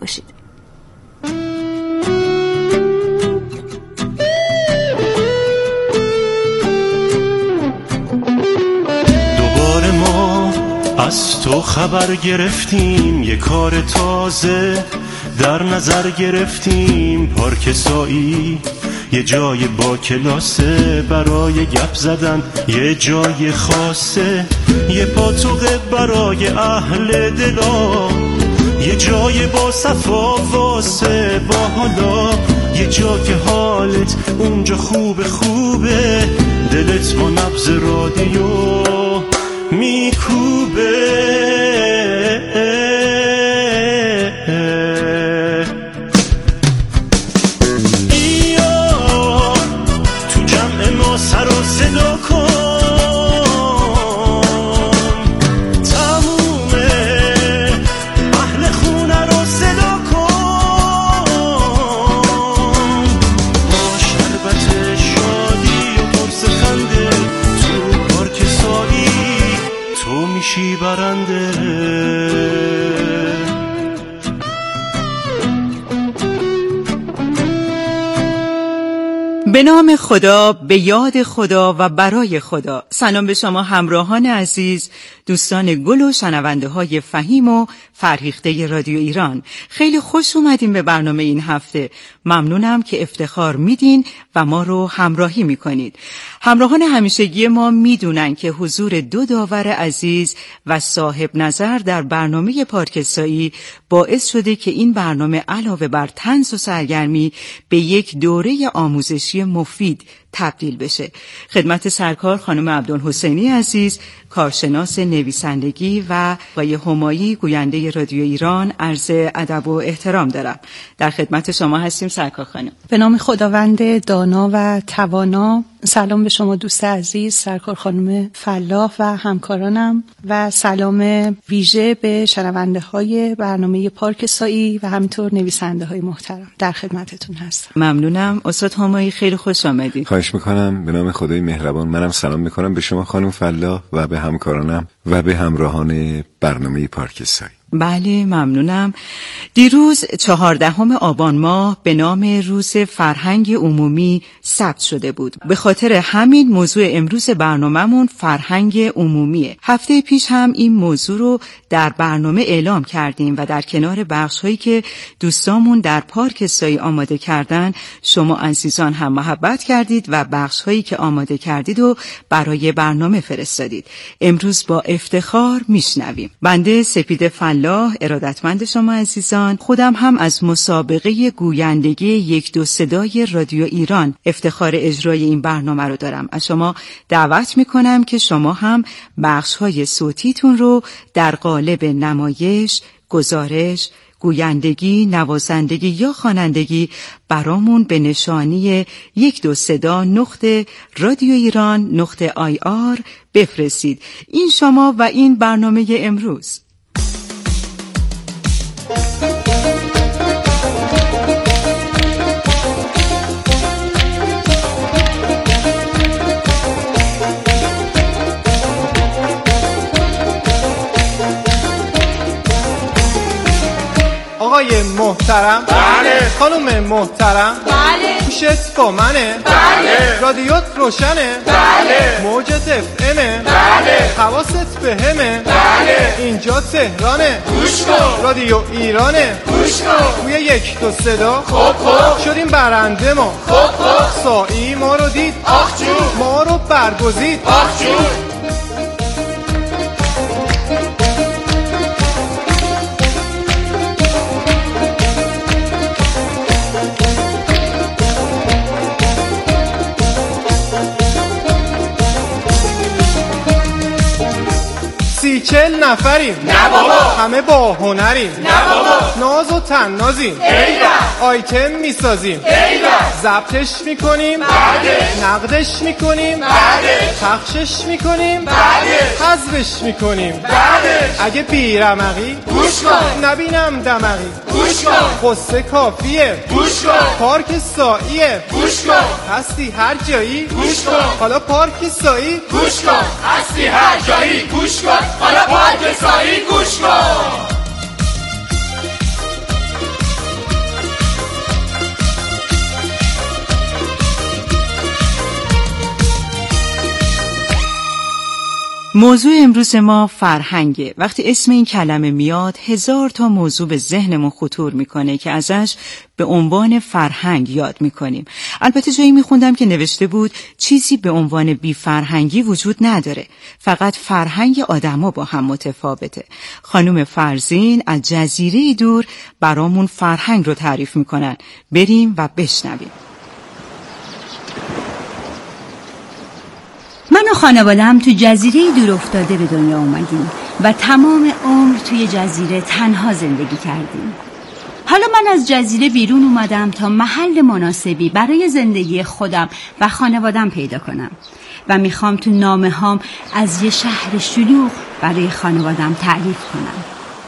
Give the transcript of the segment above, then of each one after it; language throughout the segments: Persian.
باشید. دوباره ما از تو خبر گرفتیم، یه کار تازه در نظر گرفتیم. پارک سایی یه جای با کلاسه، برای گپ زدن یه جای خاصه. یه پاتوقه برای اهل دلا، یه جای با صفا واسه با حالا. یه جا که حالت اونجا خوبه خوبه، دلت با نبض رادیو میکوبه. سر و صدا کن، تمومه اهل خونه رو صدا کن. با شربت شادی و قرص خنده، تو پارک سایی تو میشی برنده. به نام خدا، به یاد خدا و برای خدا. سلام به شما همراهان عزیز، دوستان گل و شنونده های فهیم و فرهیخته رادیو ایران. خیلی خوش اومدین به برنامه این هفته. ممنونم که افتخار میدین و ما رو همراهی میکنید. همراهان همیشگی ما میدونن که حضور دو داور عزیز و صاحب نظر در برنامه پارک سایی باعث شده که این برنامه علاوه بر طنز و سرگرمی به یک دوره آموزشی مفید تبدیل بشه. خدمت سرکار خانم عبدالحسینی عزیز، کارشناس نویسندگی، و آقای همایی، گوینده رادیو ایران، عرض ادب و احترام دارم. در خدمت شما هستیم سرکار خانم. به نام خداوند دانا و توانا. سلام به شما دوست عزیز، سرکار خانم فلاح و همکارانم، و سلام ویژه به شنونده های برنامه پارک سایی و همینطور نویسنده های محترم. در خدمتتون هستم. ممنونم. استاد همایی خیلی خوش آمدید. خواهش میکنم. به نام خدای مهربان منم سلام میکنم به شما خانم فلاح و به همکارانم و به همراهان برنامه پارک سایی. بله ممنونم. دیروز 14 آبان ماه به نام روز فرهنگ عمومی ثبت شده بود. به خاطر همین موضوع امروز برنامه‌مون فرهنگ عمومیه. هفته پیش هم این موضوع رو در برنامه اعلام کردیم و در کنار بخش‌هایی که دوستامون در پارک سایی آماده کردن، شما عزیزان هم محبت کردید و بخش‌هایی که آماده کردید و برای برنامه فرستادید. امروز با افتخار میشنویم. بنده سپید فلاح، ارادتمند شما عزیزان، خودم هم از مسابقه گویندگی یک دو صدای رادیو ایران افتخار اجرای این برنامه رو دارم. از شما دعوت میکنم که شما هم بخش‌های صوتیتون رو در قالب نمایش، گزارش، گویندگی، نوازندگی یا خوانندگی برامون به نشانی 12صدا.radioiran.ir بفرستید. این شما و این برنامه امروز. آقای محترم، بله. خانم محترم، بله. گوشت با منه، بله. رادیوت روشنه، بله. موجت افمه، بله. حواست بهمه، بله. اینجا تهرانه، گوش کن. رادیو ایرانه، گوش کن. توی یک دو صدا خب شدیم برنده ما، خب سایی ما رو دید، آخ جون. ما رو برگزید، آخ جون. سی-40 نفریم، نه بابا. همه با هنریم، نه بابا. ناز و تنازیم، ایوه. آیتم میسازیم، ایوه. ضبطش میکنیم، بله. نقدش میکنیم، بله. پخشش میکنیم، بله. حذفش میکنیم، بله. اگه بیرمقی گوش کن. نبینم دمقی، گوش کن. قصه کافیه، گوش کن. پارک ساییه، گوش کن. هستی هر جایی، گوش کن. حالا پارک سایی، گوش کن. هستی هر جایی، گوش کن. حالا پارک سایی، گوش کن. موضوع امروز ما فرهنگه. وقتی اسم این کلمه میاد 1000 تا موضوع به ذهنمون خطور میکنه که ازش به عنوان فرهنگ یاد میکنیم. البته جایی میخوندم که نوشته بود چیزی به عنوان بی فرهنگی وجود نداره، فقط فرهنگ آدما با هم متفاوته. خانم فرزین از جزیره دور برامون فرهنگ رو تعریف میکنن. بریم و بشنویم. من و خانواده‌ام تو جزیره دور افتاده به دنیا اومدیم و تمام عمر توی جزیره تنها زندگی کردیم. حالا من از جزیره بیرون اومدم تا محل مناسبی برای زندگی خودم و خانواده‌ام پیدا کنم و میخوام تو نامه‌هام از یه شهر شلوغ برای خانواده‌ام تعریف کنم.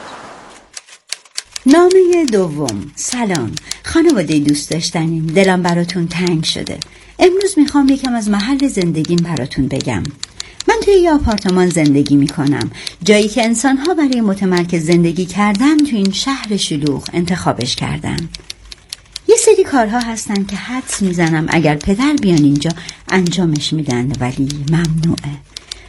نامه دوم. سلام خانواده دوست داشتنیم، دلم براتون تنگ شده. امروز میخوام یکم از محل زندگیم براتون بگم. من توی یه آپارتمان زندگی میکنم، جایی که انسان‌ها برای متمرکز زندگی کردن توی این شهر شلوغ انتخابش کردن. یه سری کارها هستن که حدس میزنم اگر پدر بیان اینجا انجامش میدن، ولی ممنوعه.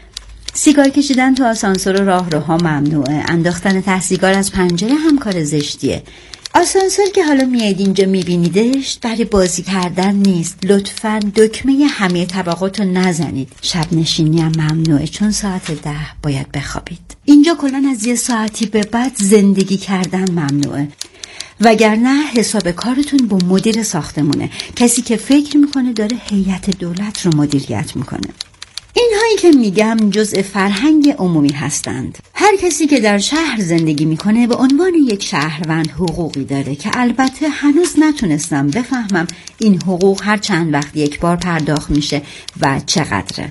سیگار کشیدن تو آسانسور و راهروها ممنوعه. انداختن ته سیگار از پنجره هم کار زشتیه. آسانسور که حالا میاید اینجا میبینیدش برای بازی کردن نیست. لطفاً دکمه همه طبقات رو نزنید. شب نشینی هم ممنوعه، چون ساعت 10 باید بخوابید. اینجا کلاً از یه ساعتی به بعد زندگی کردن ممنوعه، وگرنه حساب کارتون با مدیر ساختمونه، کسی که فکر میکنه داره هیئت دولت رو مدیریت میکنه. اینهایی که میگم جزء فرهنگ عمومی هستند. هر کسی که در شهر زندگی میکنه به عنوان یک شهروند حقوقی داره که البته هنوز نتونستم بفهمم این حقوق هر چند وقت یک بار پرداخت میشه و چقدره.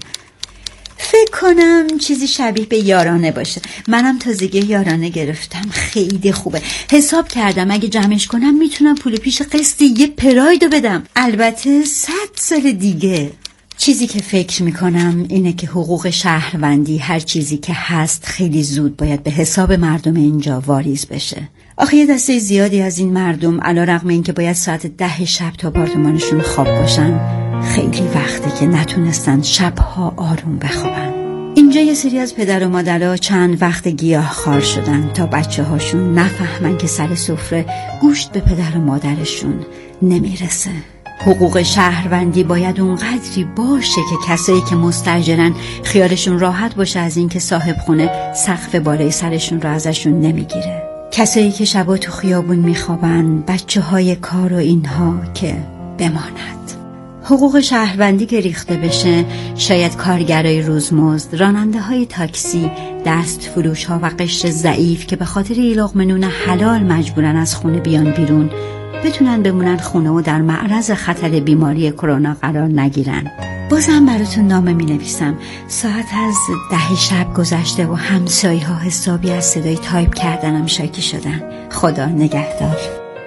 فکر کنم چیزی شبیه به یارانه باشه. منم تازگی یارانه گرفتم، خیلی خوبه. حساب کردم اگه جمعش کنم میتونم پول پیش قسط یه پرایدو بدم، البته 100 سال دیگه. چیزی که فکر میکنم اینه که حقوق شهروندی، هر چیزی که هست، خیلی زود باید به حساب مردم اینجا واریز بشه. آخه یه دسته زیادی از این مردم علیرغم اینکه باید ساعت 10 شب تا آپارتمانشون خواب باشن، خیلی وقته که نتونستن شبها آروم بخوابن. اینجا یه سری از پدر و مادرها چند وقت گیاهخوار شدن تا بچه هاشون نفهمن که سر سفره گوشت به پدر و مادرشون نمیرسه. حقوق شهروندی باید اونقدری باشه که کسایی که مستاجرن خیالشون راحت باشه از این که صاحب خونه سقف بالای سرشون رو ازشون نمیگیره. کسایی که شبا تو خیابون میخوابن، بچه های کار و اینها که بماند. حقوق شهروندی که ریخته بشه، شاید کارگرای روزمزد، راننده های تاکسی، دست فروش ها و قشر ضعیف که به خاطر یه لقمه نون حلال مجبورن از خونه بیان بیرون، بتونن بمونن خونه و در معرض خطر بیماری کرونا قرار نگیرن. بازم براتون نامه می نویسم. ساعت از 10 شب گذشته و همسایه ها حسابی از صدای تایپ کردنم شاکی شدن. خدا نگهدار.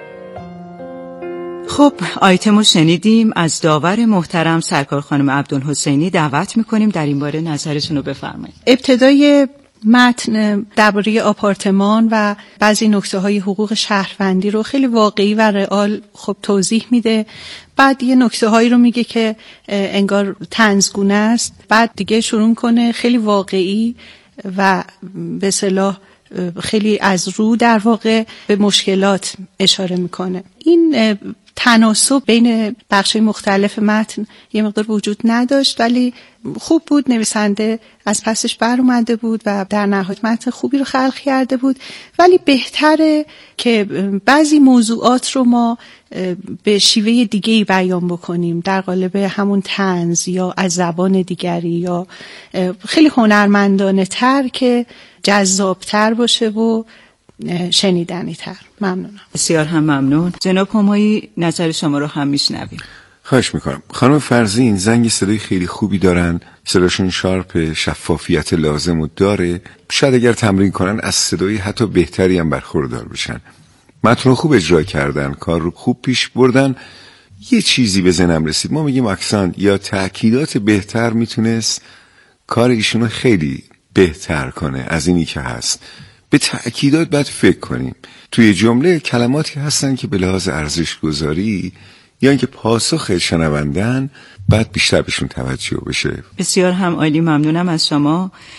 خب آیتمو شنیدیم. از داور محترم سرکار خانم عبدالحسینی دعوت میکنیم در این باره نظرتون رو بفرمایید. ابتدای متن درباره آپارتمان و بعضی نکته‌های حقوق شهروندی رو خیلی واقعی و رئال خب توضیح میده. بعد یه نکته‌هایی رو میگه که انگار طنزگونه است. بعد دیگه شروع میکنه خیلی واقعی و به اصطلاح خیلی از رو در واقع به مشکلات اشاره میکنه. این تناسب بین بخش‌های مختلف متن یه مقدار وجود نداشت، ولی خوب بود. نویسنده از پسش بر اومده بود و در نهایت متن خوبی رو خلق کرده بود. ولی بهتره که بعضی موضوعات رو ما به شیوه دیگه‌ای بیان بکنیم، در قالب همون طنز یا از زبان دیگری یا خیلی هنرمندانه تر که جذابتر باشه و شنیدنی تر. ممنونم. بسیار هم ممنون. جناب همایی نظر شما رو هم میشنویم. خواهش میکنم. خانم فرزین زنگ صدای خیلی خوبی دارن، صداشون شارپ، شفافیت لازم و داره. شاید اگر تمرین کنن از صدای حتی بهتری هم برخوردار بشن. متن رو خوب اجرا کردن، کار رو خوب پیش بردن. یه چیزی به ذهنم رسید، ما میگیم اکسانت یا تأکیدات بهتر میتونست کار ایشونو خیلی بهتر کنه از اینی که هست. به تأکیدات باید فکر کنیم. توی جمله کلماتی هستن که به لحاظ ارزش گذاری یا اینکه پاسخ شنوندن باید بیشتر بهشون توجه بشه. بسیار هم عالی، ممنونم از شما.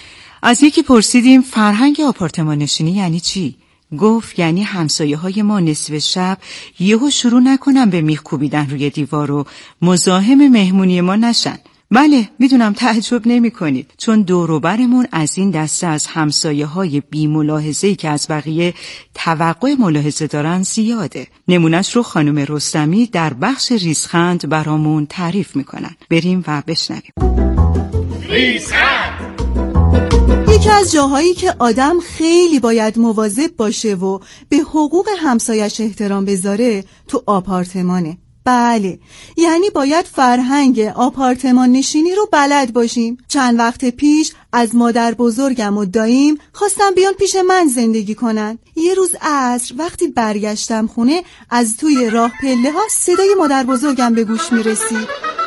از یکی پرسیدیم فرهنگ آپارتمان نشینی یعنی چی؟ گفت یعنی همسایه‌های ما نصف شب یهو شروع نکنن به میخ کوبیدن روی دیوار و مزاحم مهمونی ما نشن. بله میدونم تعجب نمی کنید، چون دور و برمون از این دسته از همسایه‌های بی ملاحظه‌ای که از بقیه توقع ملاحظه دارن زیاده. نمونش رو خانم رستمی در بخش ریزخند برامون تعریف میکنن. بریم و بشنویم. ریزخند. یکی از جاهایی که آدم خیلی باید مواظب باشه و به حقوق همسایش احترام بذاره تو آپارتمانه. بله، یعنی باید فرهنگ آپارتمان نشینی رو بلد باشیم. چند وقت پیش از مادر بزرگم و داییم خواستم بیان پیش من زندگی کنن. یه روز عصر وقتی برگشتم خونه، از توی راه پله ها صدای مادر بزرگم به گوش میرسید.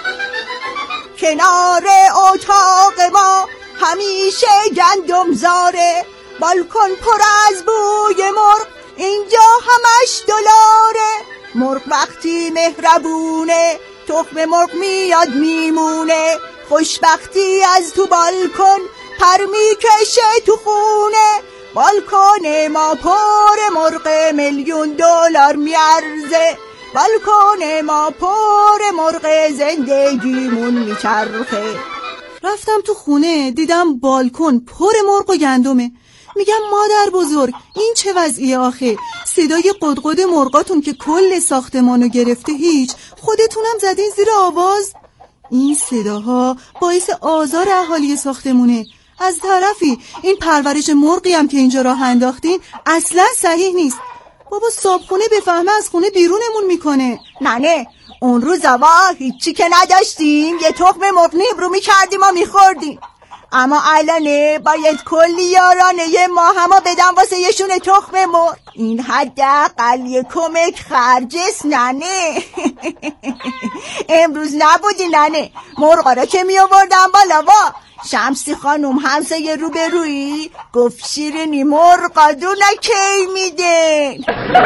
کنار اتاق ما همیشه گندم زاره، بالکن پر از بوی مرغ، اینجا همش دلاره. مرغ وقتی مهربونه، تخم مرغ میاد میمونه، خوشبختی از تو بالکن پر میکشه تو خونه. بالکن ما پر مرغ، $1,000,000 میارزه، بالکن ما پر مرغ، زندگیمون میچرخه. رفتم تو خونه، دیدم بالکن پر مرغ و گندمه. میگم مادر بزرگ این چه وضعیه آخه؟ صدای قدقد مرغاتون که کل ساختمانو گرفته، هیچ خودتونم زدین زیر آواز. این صداها باعث آزار اهالی ساختمونه. از طرفی این پرورش مرغی هم که اینجا راه انداختین اصلا صحیح نیست. بابا صابخونه بفهمه از خونه بیرونمون میکنه. نه اون روزا هیچی که نداشتیم، یه تخم مرغ نیبرو میکردیم و میخوردیم. اما الانه باید کلی یارانه ما همه بدن واسه یشون تخم مرغ. این حداقل یه کمک خرجست. ننه امروز نبودی ننه، مرغا را که می آوردن بالا شمسی خانوم همسایه روبرویی گفت شیرینی مرغا دونه کی میده.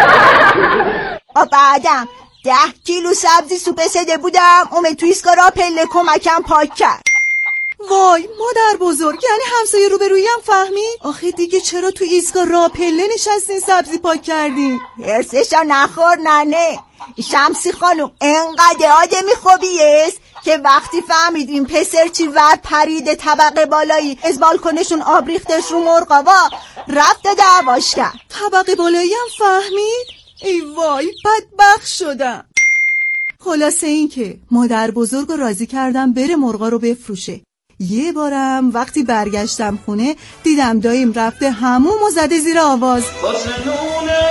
بعدم 10 کیلو سبزی سوپ سده بودم، اومد تو ایستگاه پله کمکم پاک کرد. وای مادر بزرگ، یعنی همسایه روبرویی هم فهمید؟ آخه دیگه چرا تو ایستگاه راه پله نشستین سبزی پاک کردین؟ هرسشا نخور ننه. شمسی خانم انقدر آدمی خوبی است که وقتی فهمید این پسرچی ور پرید طبقه بالایی از بالکنشون آب ریختش رو مرغاوا، رفت دعواش کرد. طبقه بالایی هم فهمید؟ ای وای بدبخت شدم. خلاصه این که مادر بزرگ رو راضی کردم بره مرغا رو بفروشه. یه بارم وقتی برگشتم خونه دیدم داییم رفته حموم و زده زیر آواز. واسه نونه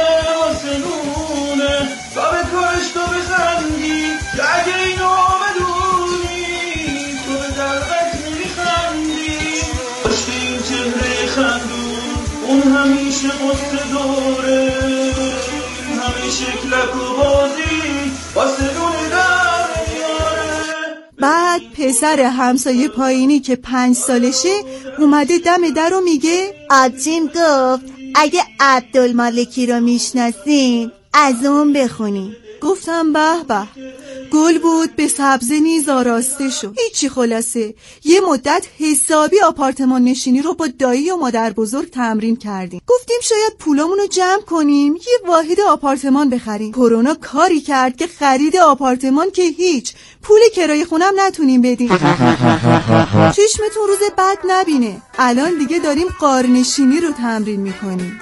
تا به کارش تو بخندی، اگه اینو بدونی تو به دلقت میخندی. پشت این چهره خندون اون همیشه قصه داره، همیشه کلک و بازی واسه نونه در میاره. بعد پسر همسایه پایینی که 5 سالشه اومده دم در و میگه آجیم گفت اگه عبدالمالکی رو میشناسین از اون بخونی. گفتم به به، گل بود به سبزه نیز آراسته شد. هیچی، خلاصه یه مدت حسابی آپارتمان نشینی رو با دایی و مادر بزرگ تمرین کردیم. گفتیم شاید پولامونو جمع کنیم یه واحد آپارتمان بخریم. کرونا کاری کرد که خرید آپارتمان که هیچ، پول کرایه خونم نتونیم بدیم. چشمتون روز بد نبینه، الان دیگه داریم غارنشینی رو تمرین میکنیم.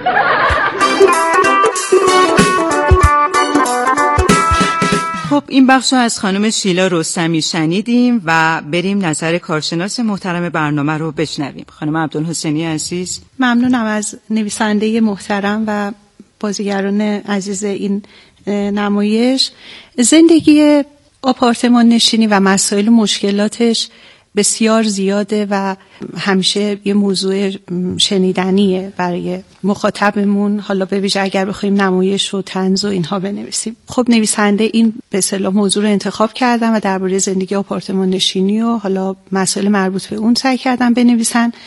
خب این بخش رو از خانم شیلا رستمی شنیدیم و بریم نظر کارشناس محترم برنامه رو بشنویم. خانم عبدالحسینی عزیز. ممنونم از نویسنده محترم و بازیگران عزیز این نمایش. زندگی آپارتمان نشینی و مسائل و مشکلاتش بسیار زیاده و همیشه یه موضوع شنیدنیه برای مخاطبمون، حالا به ویژه اگر بخوایم نمایش و طنز و اینها بنویسیم. خب نویسنده این به اصطلاح موضوع رو انتخاب کردن و درباره زندگی آپارتمان نشینی و حالا مسائل مربوط به اون سعی کردن بنویسن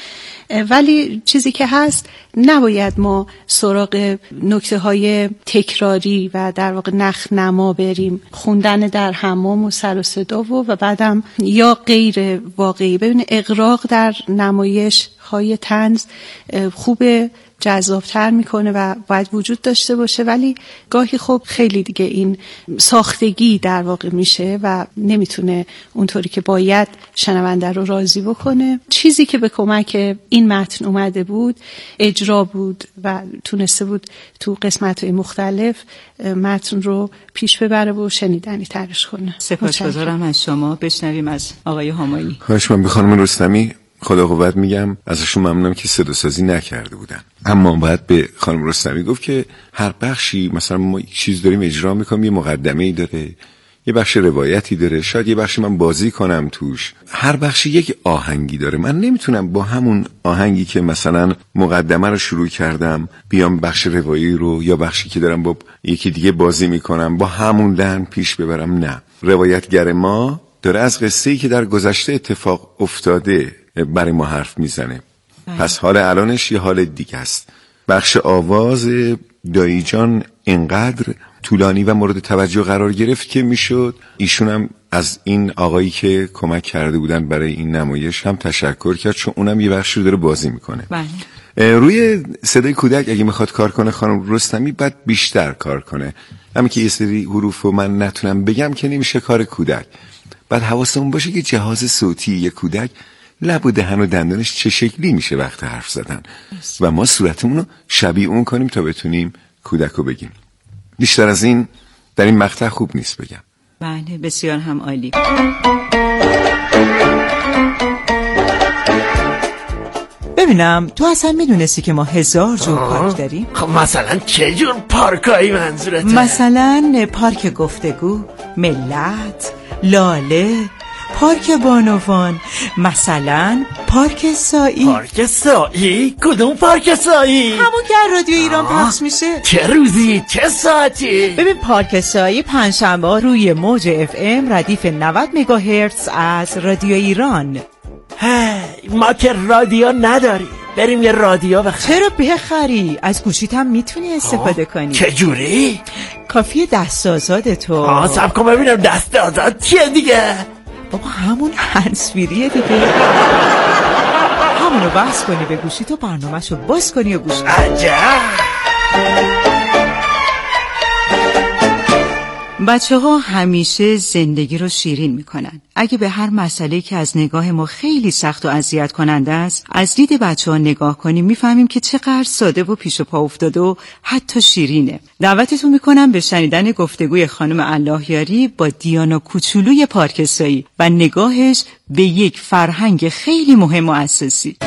ولی چیزی که هست نباید ما سراغ نکته‌های تکراری و در واقع نخنما بریم، خوندن در حمام و سر و صدا و بعدم یا غیر واقعی. ببین اغراق در نمایش های طنز خوبه، جذابتر میکنه و باید وجود داشته باشه، ولی گاهی خب خیلی دیگه این ساختگی در واقع میشه و نمیتونه اونطوری که باید شنونده رو راضی بکنه. چیزی که به کمک این متن اومده بود اجرا بود و تونسته بود تو قسمت‌های مختلف متن رو پیش ببره و شنیدنی ترش کنه. سپاسگزارم از شما. بشنویم از آقای همایی. خواهش من به خانم رستمی خدا قوت میگم، ازشون ممنونم که صدا سازی نکرده بودن. اما باید به خانم رستمی گفت که هر بخشی مثلا ما یک چیز داریم اجرا میکنیم، یه مقدمه‌ای داره، یه بخش روایتی داره، شاید یه بخشی من بازی کنم توش، هر بخشی یک آهنگی داره. من نمیتونم با همون آهنگی که مثلا مقدمه رو شروع کردم بیام بخش روایی رو یا بخشی که دارم با یکی دیگه بازی میکنم با همون لحن پیش ببرم. نه، روایتگر ما داره از قصه‌ای که در گذشته اتفاق افتاده برای ما حرف میزنه. پس حال الانش یه حال دیگه است. بخش آواز دایی جان اینقدر طولانی و مورد توجه قرار گرفت که میشد ایشون هم از این آقایی که کمک کرده بودن برای این نمایش هم تشکر کرد، چون اونم یه بخش رو داره بازی میکنه. روی صدای کودک اگه میخواد کار کنه خانم رستمی باید بیشتر کار کنه. همین که یه سری حروف رو من نتونم بگم که نمیشه کار کودک. بعد حواسمون باشه که جهاز صوتی یک کودک لب و دهن و دندانش چه شکلی میشه وقت حرف زدن و ما صورتمون رو شبیه اون کنیم تا بتونیم کودک رو بگیم. بیشتر از این در این مقطع خوب نیست بگم. بله، بسیار هم عالی. ببینم تو اصلا میدونستی که ما 1000 جور پارک داریم؟ خب مثلا چه جور پارکایی منظورته؟ مثلا پارک گفتگو، ملت، لاله، پارک بانوان، مثلا پارک سایی. پارک سایی؟ کدوم پارک سایی؟ همون که رادیو ایران پخش میشه. چه روزی؟ چه ساعتی؟ ببین پارک سایی پنجشنبه روی موج FM ردیف 90 مگاهرتز از رادیو ایران. ما که رادیو نداریم، بریم یه رادیو بخریم. چرا بخری؟ از گوشیت هم میتونی استفاده کنی. چه جوری؟ کافیه دست آزاد تو. صبر کن ببینم دست آزاد چیه دیگه؟ بابا همون هندزفریه دیگه. همونو بس کنی به گوشی تو، برنامه‌شو باز کنی و گوش کنی. عجب. بچه‌ها همیشه زندگی رو شیرین میکنن. اگه به هر مسئله که از نگاه ما خیلی سخت و اذیت کننده است از دید بچه‌ها نگاه کنیم، میفهمیم که چقدر ساده و پیش و پا افتاده و حتی شیرینه. دعوتتون میکنم به شنیدن گفتگوی خانم اللهیاری با دیانا کوچولوی پارک سایی و نگاهش به یک فرهنگ خیلی مهم و اساسی.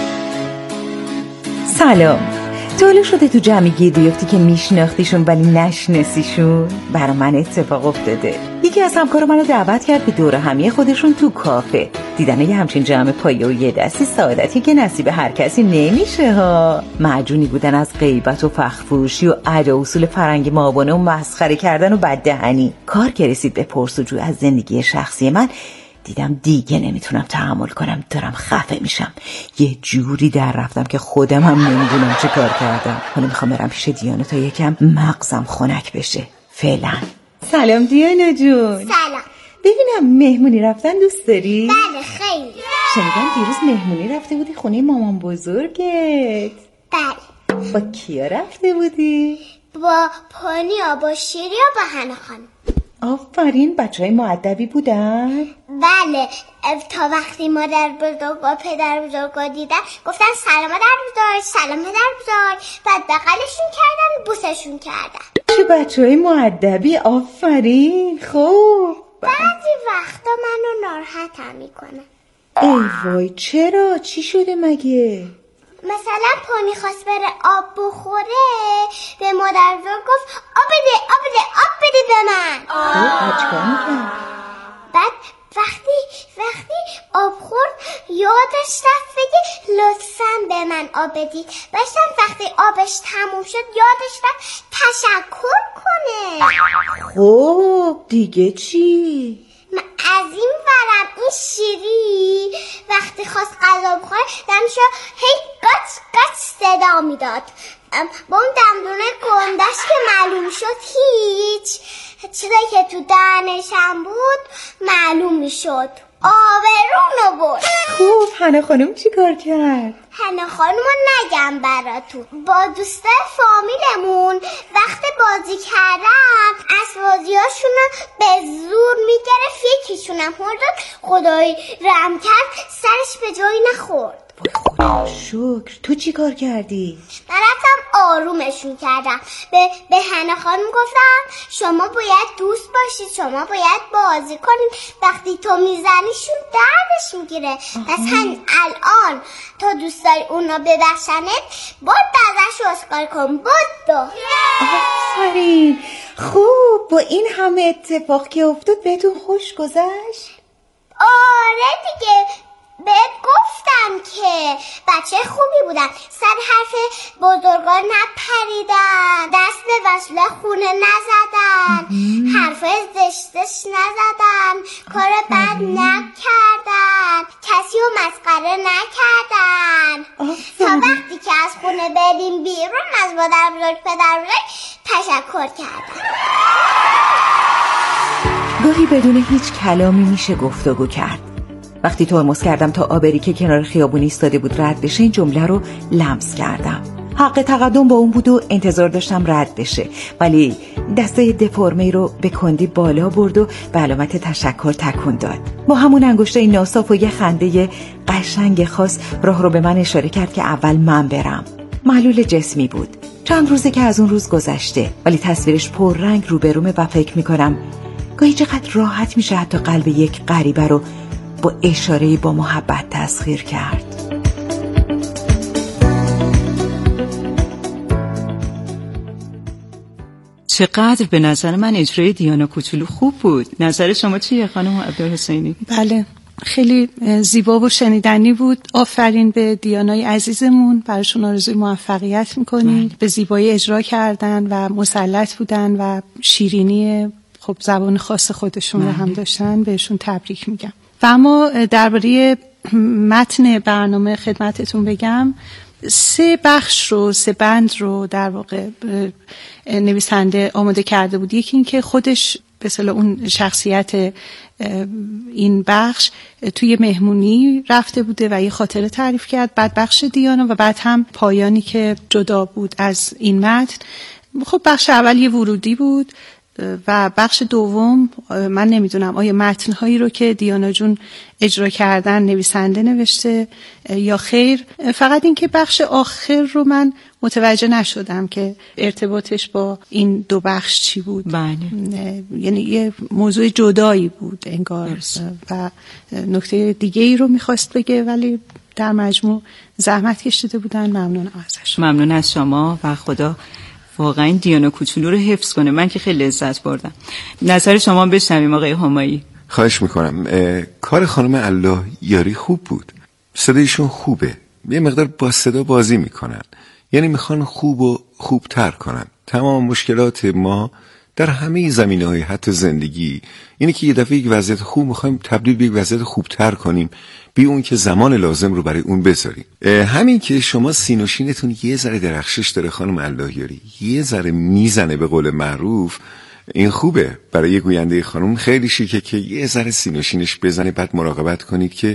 سلام. جالب شده تو جمعی بیفتی که میشناختیشون ولی نشناسیشون؟ برای من اتفاق افتاده. یکی از همکارا منو دعوت کرد به دوره همی خودشون تو کافه. دیدن یه همچین جمع پایه و یه دستی سعادتی که نصیب هر کسی نمیشه ها. معجونی بودن از غیبت و فخرفروشی و ادا اصول فرنگ مابانه و مسخره کردن و بددهنی. کار که رسید به پرسجو از زندگی شخصی من، دیدم دیگه نمیتونم تحمل کنم، دارم خفه میشم. یه جوری در رفتم که خودم هم نمیدونم چه کار کردم. حالا میخوام برم پیش دیانا تا یکم مغزم خنک بشه. فعلا. سلام دیانا جون. سلام. ببینم مهمونی رفتن دوست داری؟ بله خیلی. شنیدم دیروز مهمونی رفته بودی خونه مامان بزرگت. بله. با کیا رفته بودی؟ با پانیا، با شیری و با هنا خانم. آفرین. بچه‌های مؤدبی بودن؟ بله. تا وقتی مادر بزرگ و پدر بزرگ دیدن گفتن سلام مادر بزرگ، سلام مادر بزرگ، بعد بغلشون کردن بوسشون کردن. چه بچه‌های مؤدبی. آفرین. خب بعضی وقتا منو ناراحتم میکنه. ای وای چرا؟ چی شده مگه؟ مثلا پانی خواست بره آب بخوره، به مادر بزرگ گفت آب بده آب بده آب بده به من. بعد وقتی آب خورد یادش رفت بگه لطفاً به من آب بدید. باشم وقتی آبش تموم شد یادش رفت تشکر کنه. خب دیگه چی؟ از این ورم این شیری وقتی خواست غذا بخوره دمشو هی قچ قچ صدا میداد. با اون دندونه گندش که معلوم شد هیچ، چیزایی که تو دهنشم بود معلوم میشد. آبرونو برد. خوب حنا خانم چی کار کرد؟ حنا خانمو نگم براتون. با دوستای فامیلمون وقت بازی کردن اسبازیاشونو به زور میگرفت، یکیشونم مردد، خدای رحم کرد سرش به جایی نخورد. خدا شکر. تو چی کار کردی؟ من رفتم آرومشون کردم. به حنا خانم گفتم شما باید دوست باشید، شما باید بازی کنید، وقتی تو میزنیشون دردش میگیره. پس همین الان تو دوست داری اونا ببخشنت، بود ازش عذرخواهی کن. بدو. آفرین. خوب. با این همه اتفاق که افتاد بهتون خوش گذشت؟ آره دیگه، بهت گفتم که بچه خوبی بودن، سر حرف بزرگان نپریدن، دست به وصله خونه نزدن، حرفای زشتش نزدن، کار بد نکردن، کسی رو مسخره نکردن. تا وقتی که از خونه بریم بیرون از مادر بزرگ پدر بزرگ تشکر کردن. گاهی بدون هیچ کلامی میشه گفتگو کرد. وقتی ترمز کردم تا آبری که کنار خیابون ایستاده بود رد بشه، این جمله رو لمس کردم. حق تقدم با اون بود و انتظار داشتم رد بشه، ولی دسته دفرمه‌ای رو به کندی بالا برد و به علامت تشکر تکون داد. با همون انگشتای ناصاف و یه خنده قشنگ خاص راه رو به من اشاره کرد که اول من برم. معلول جسمی بود. چند روزه که از اون روز گذشته، ولی تصویرش پررنگ روبرومه و فکر میکنم گاهی چقدر راحت میشه حتی قلب یک غریبه رو با اشاره‌ای با محبت تسخیر کرد. چقدر به نظر من اجرای دیانا کوچولو خوب بود. نظر شما چیه خانم عبدالحسینی؟ بله، خیلی زیبا و شنیدنی بود. آفرین به دیانای عزیزمون، براشون آرزوی موفقیت میکنیم. به زیبایی اجرا کردن و مسلط بودن و شیرینی خب زبان خاص خودشون رو هم داشتن. بهشون تبریک میگم. و اما درباره متن برنامه خدمتتون بگم، 3 بند رو در واقع نویسنده آماده کرده بود. یکی این که خودش به اصطلاح اون شخصیت این بخش توی مهمونی رفته بوده و یه خاطره تعریف کرد، بعد بخش دیانا و بعد هم پایانی که جدا بود از این متن. خب بخش اول یه ورودی بود و بخش دوم من نمیدونم آیا متن‌هایی رو که دیانا جون اجرا کردن نویسنده نوشته یا خیر. فقط این که بخش آخر رو من متوجه نشدم که ارتباطش با این 2 بخش چی بود. بله. یعنی یه موضوع جدایی بود انگار و نکته دیگه ای رو میخواست بگه، ولی در مجموع زحمت کشیده بودن. ممنونم ازش. ممنون از شما و خدا واقعا دیانا کوچولو رو حفظ کنه. من که خیلی لذت بردم. نظر شما بشنویم آقای همایی. خواهش میکنم. کار خانم الله یاری خوب بود. صدایشون خوبه. یه مقدار با صدا بازی میکنن، یعنی میخوان خوب و خوبتر کنن. تمام مشکلات ما در همه زمینه‌های حتی زندگی اینه که یه دفعه یک وضعیت خوب میخوایم تبدیل به یک وضعیت خوبتر کنیم، بی اون که زمان لازم رو برای اون بذاریم. همین که شما سینوشینتون یه ذره درخشش داره خانم اللهیاری، یه ذره میزنه به قول معروف، این خوبه. برای یه گوینده خانم خیلی شیکه که یه ذره سینوشینش بزنه. بعد مراقبت کنید که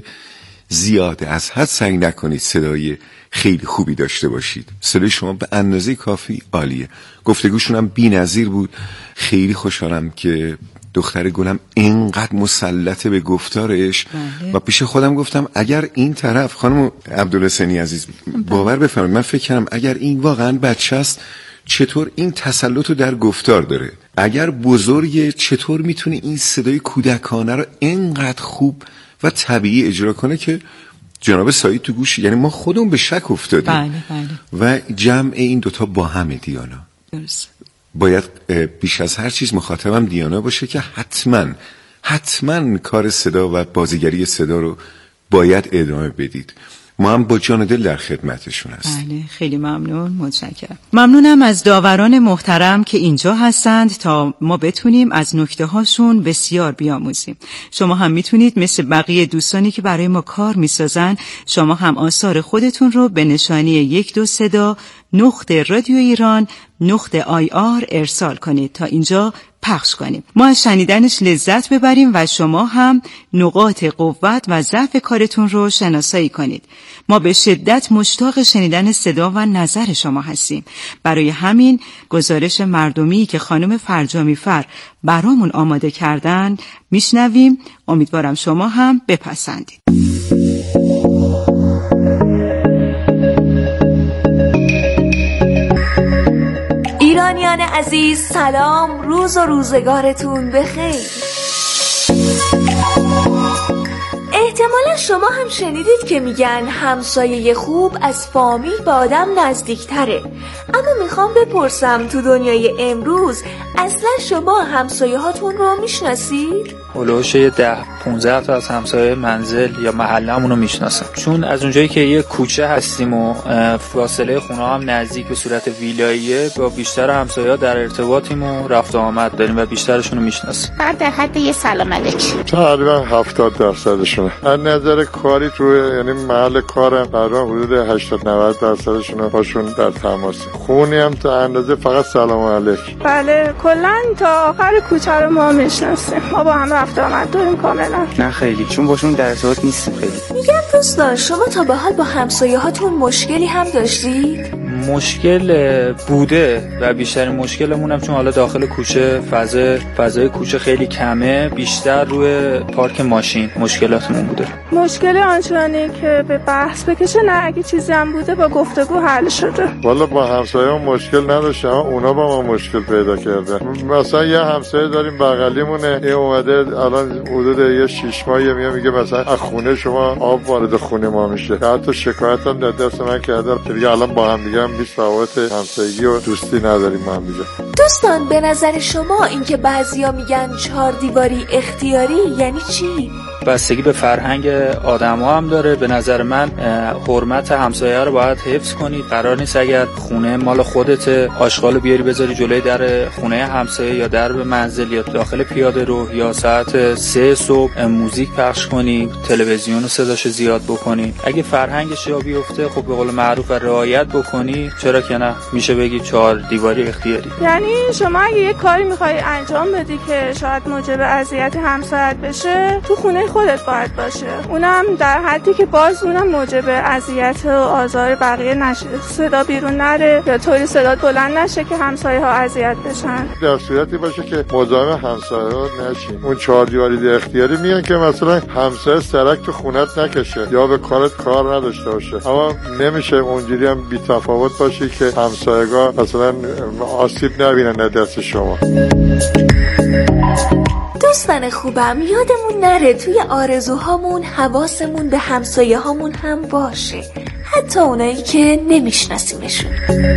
زیاد از حد سعی نکنید صدای خیلی خوبی داشته باشید. صدای شما به اندازه کافی عالیه. گفتگوشون هم بی‌نظیر بود. خیلی خوشحالم که دختر گلم اینقدر مسلطه به گفتارش. و پیش خودم گفتم اگر این طرف خانم عبدالحسینی عزیز باور بفرمایید، من فکر کردم اگر این واقعا بچه است چطور این تسلط رو در گفتار داره، اگر بزرگه چطور میتونه این صدای کودکانه رو اینقدر خوب و طبیعی اجرا کنه که جناب سعید تو گوش، یعنی ما خودمون به شک افتادیم. و جمع این دوتا با همه دیانا. درست. باید بیش از هر چیز مخاطبم دیانا باشه که حتما کار صدا و بازیگری صدا رو باید ادامه بدید. ما هم با جان دل در خدمتشون هستیم. بله، خیلی ممنون، متشکرم. ممنونم از داوران محترم که اینجا هستند تا ما بتونیم از نکته هاشون بسیار بیاموزیم. شما هم میتونید مثل بقیه دوستانی که برای ما کار میسازن، شما هم آثار خودتون رو به نشانی 123.radioiran.ir ارسال کنید تا اینجا پخش کنیم. ما از شنیدنش لذت ببریم و شما هم نقاط قوت و ضعف کارتون رو شناسایی کنید. ما به شدت مشتاق شنیدن صدا و نظر شما هستیم. برای همین گزارش مردمی که خانم فرجامی فر برامون آماده کردن میشنویم. امیدوارم شما هم بپسندید. ایرانیان عزیز، سلام، روز و روزگارتون بخیر. احتمالا شما هم شنیدید که میگن همسایه خوب از فامیل به آدم نزدیکتره. اما میخوام بپرسم تو دنیای امروز اصلا شما همسایه هاتون رو میشناسید؟ هلوش 10-15 تا از همسایه منزل یا محله‌مون رو میشناسم، چون از اونجایی که یه کوچه هستیم و فاصله خونه هم نزدیک به صورت ویلاییه، با بیشتر همسایه‌ها در ارتباطیم و رفت و آمد داریم و بیشترشون رو میشناسیم. در حد یه سلام علیک. تقریبا 70%شون. از نظر کاری تو یعنی محل کارم تقریبا حدود 80-90%شون باشون در تماس. خونی هم تا اندازه فقط سلام علیک. بله، کلا تا آخر کوچه رو ما میشناسیم. ما با هم رفت آمد داریم کاملا. نه خیلی، چون باشون در ارتباط نیستیم خیلی. میگم دوستان، شما تا به حال با همسایه هاتون مشکلی هم داشتید؟ مشکل بوده و بیشترین مشکلمون هم چون حالا داخل کوچه فضای کوچه خیلی کمه، بیشتر روی پارک ماشین مشکلاتمون بوده. مشکل آنچنانی که به بحث بکشه نه، اگه چیزی هم بوده با گفتگو حل شده. والا با همسایه‌ها مشکل نداشتم، اونا با ما مشکل پیدا کردن. مثلا یه همسایه داریم بغلیمونه، این اومده الان حدود یه 6 ماهه میگه مثلا از خونه شما آب وارد خونه ما میشه. حتی شکایت هم در دست من کردن که دیگه الان با هم دیگه هم بیست روابط همسایگی و دوستی نداریم ما هم دیگه. دوستان، به نظر شما این که بعضیا میگن 4 دیواری اختیاری یعنی چی؟ بستگی به فرهنگ آدم‌ها هم داره. به نظر من حرمت همسایه رو باید حفظ کنید. قرار نیست اگر خونه مال خودته آشغالو بیاری بذاری جلوی در خونه همسایه یا در منزل یا داخل پیاده رو، یا ساعت 3 صبح موزیک پخش کنی، تلویزیون رو صداش زیاد بکنی. اگه فرهنگش جا بیفته، خب به قول معروف رعایت بکنی، چرا که نه، میشه بگی 4 دیواری اختیاری. یعنی شما اگه یه کاری میخوای انجام بدی که شاید موجب اذیت همسایت بشه، تو خونه خودت باید باشه، اونم در حدی که باز اونم موجب اذیت و آزار بقیه نشه، صدا بیرون نره یا طوری صدا بلند نشه که همسایه ها اذیت بشن. در صورتی باشه که مزاحم همسایه ها نشین. اون 4 دیواری اختیاری میگن که مثلا همسایه سرک تو خونت نکشه یا به کارت کار نداشته باشه، اما نمیشه اونجوری هم بی تفاوت باشه که همسایه‌ها مثلا آسیب نبینن از دست شما. دوستان خوبم، یادمون نره توی آرزوهامون حواسمون به همسایه هامون هم باشه، حتی اونایی که نمیشناسیمشون.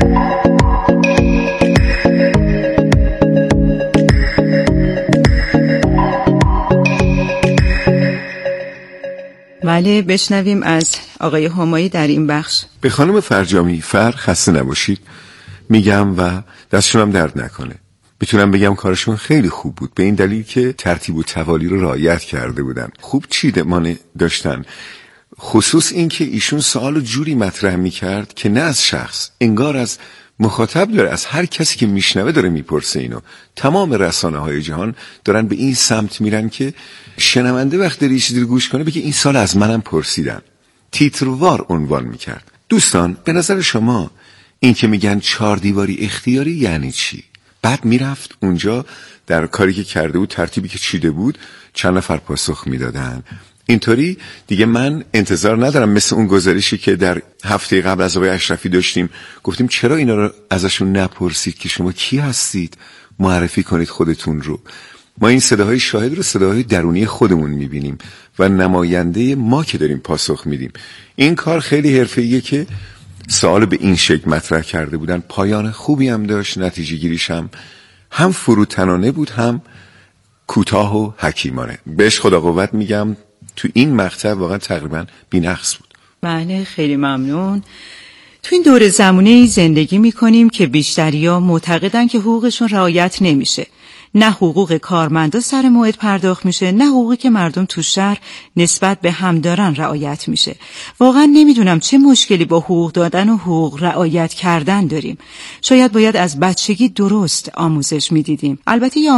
بله، بشنویم از آقای همایی در این بخش. به خانم فرجامی فر خسته نباشید میگم و دستشون هم درد نکنه. میتونم بگم کارشون خیلی خوب بود، به این دلیل که ترتیب و توالی رو رعایت کرده بودن. خوب چیدمان داشتن، خصوص این که ایشون سوالو جوری مطرح میکرد که نه از شخص، انگار از مخاطب داره، از هر کسی که میشنوه داره میپرسه اینو. تمام رسانه‌های جهان دارن به این سمت میرن که شنونده وقت داره چیزی رو گوش کنه بگه این سال از منم پرسیدن. تیتروار عنوان میکرد. دوستان، به نظر شما این که میگن 4 دیواری اختیاری یعنی چی؟ بعد میرفت اونجا در کاری که کرده بود، ترتیبی که چیده بود، چند نفر پاسخ میدادن. اینطوری دیگه من انتظار ندارم مثل اون گزارشی که در هفته قبل از آقای اشرفی داشتیم، گفتیم چرا اینا رو ازشون نپرسید که شما کی هستید، معرفی کنید خودتون رو. ما این صداهای شاهد رو صداهای درونی خودمون میبینیم و نماینده ما که داریم پاسخ میدیم. این کار خیلی حرفه‌ایه که سوال به این شکل مطرح کرده بودن. پایان خوبی هم داشت، نتیجه گیریش هم فروتنانه بود، هم کوتاه و حکیمانه. بهش خدا قوت میگم. تو این مقطع واقعا تقریبا بی‌نقص بود. بله خیلی ممنون. تو این دور زمانه‌ای زندگی می‌کنیم که بیشتری‌ها معتقدن که حقوقشون رعایت نمیشه. نه حقوق کارمندا سر موعد پرداخت میشه، نه حقوقی که مردم تو شهر نسبت به هم دارن رعایت میشه. واقعا نمیدونم چه مشکلی با حقوق دادن و حقوق رعایت کردن داریم. شاید باید از بچگی درست آموزش میدیدیم. البته